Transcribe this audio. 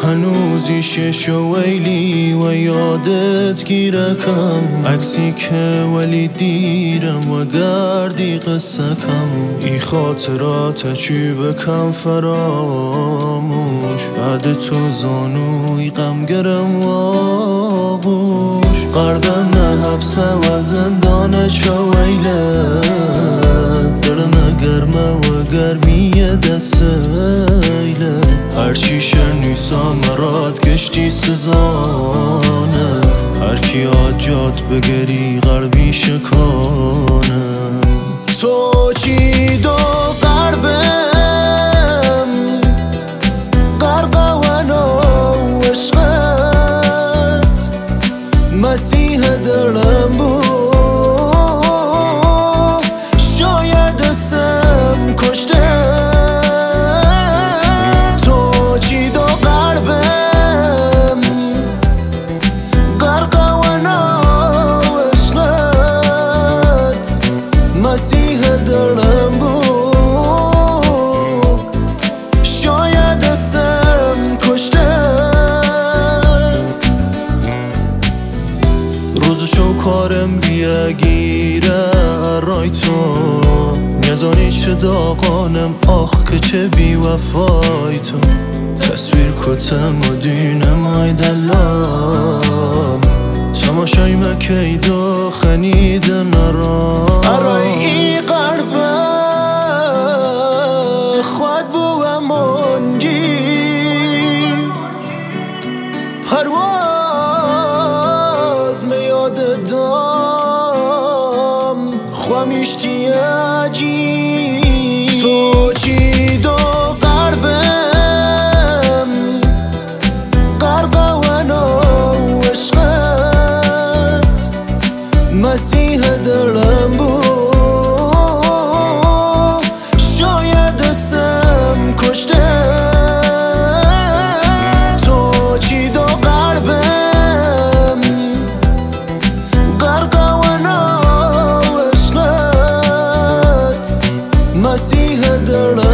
هنوز ایشش و ویلی و یادت گیرکم عکسی که ولی دیرم و گردی قصه کم ای خاطرات چی بکم فراموش بعد تو زانوی غم گرم و آغوش قردن حبسه و زندان چه ویله دلم گرمه و گرمی دستیله هرچی شنیسا مراد گشتی سزانه هرکی آجات بگری غربی شکانه تو چی دو قربم قرقوان و عشقت مسیح دلم بود شاید اسم کشته مسیح دلم بود شاید اسم کشته روزشو کارم بیگیره رای تو نیازانی چه داغانم آخ که چه بی وفای تو تصویر کتم و دینم های دلم تماشای مکید و خنیدن ارای ای قربه خود بوم اونجی پرواز میاد دام خوامیشتی اجی تو چی دو قربم قرقوان و عشقت مسیح دلم بود شاید اسم کشته تو چی دو قلبم قرقوان و عشقت مسیح دلم